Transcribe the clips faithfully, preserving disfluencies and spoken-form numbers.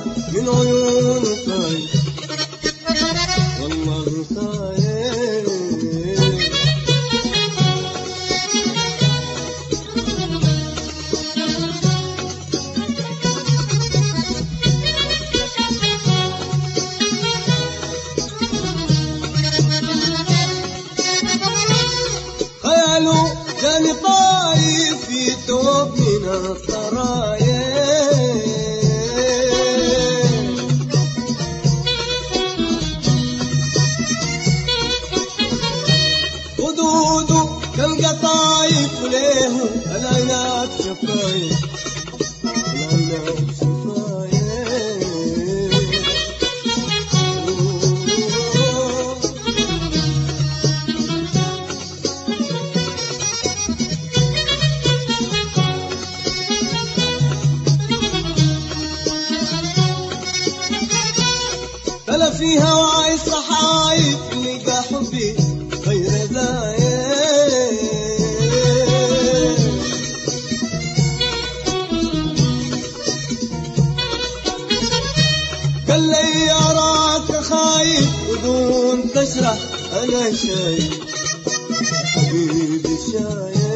من عيون طاير والله طاير. خياله جاني طاير في توب من السرايا، خدوده كالقطايف وليه العناب شفايف العناب شفايف. فلا في هواي الصحايف لقى حبي غير زايد، قال لي أراك خايف ودون تشرح أنا شايف حبيبي شايف.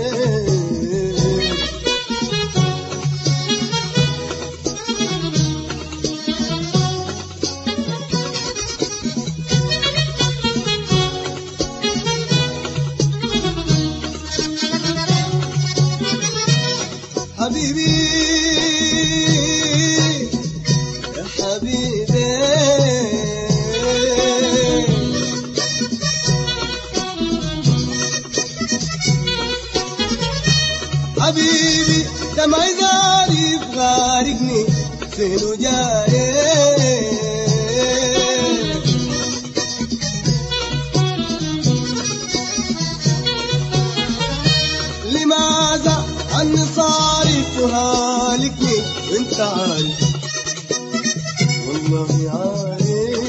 حبيبي يا حبيبي حبيبي دمعي غارب غارقني فين جاي، لماذا عني صارف وهالكني وانت عارف والله عارف.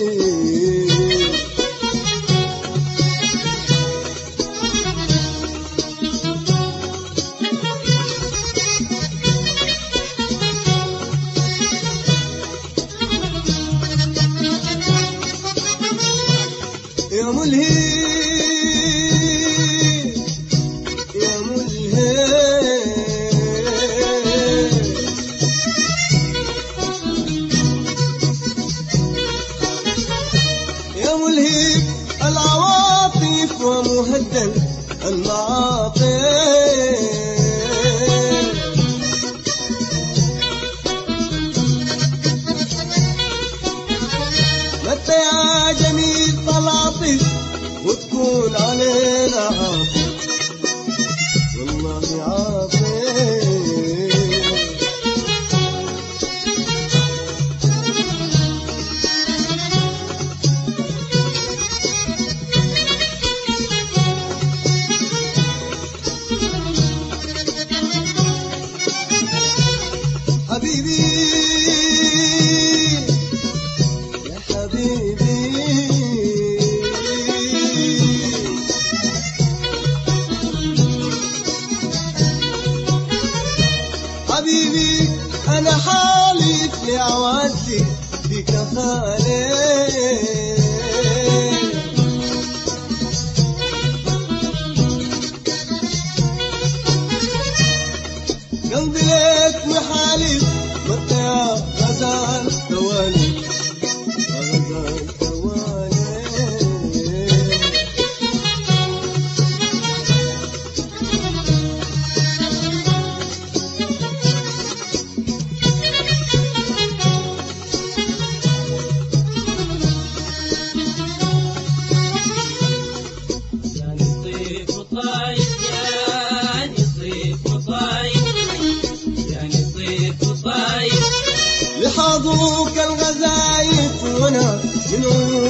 يا ملهي يا ملهي يا ملهي العواطف ومهدل المعاطف، متى يا جميل طلعطف وتكون علينا عاطف والله عاطف. حبيبي يا حبيبي حبيبي أنا حالف لعوادي بك خالي، قلبي لك محالف متى يا غزال ثواني غزال ثواني. لحظوك الغزايف وانا من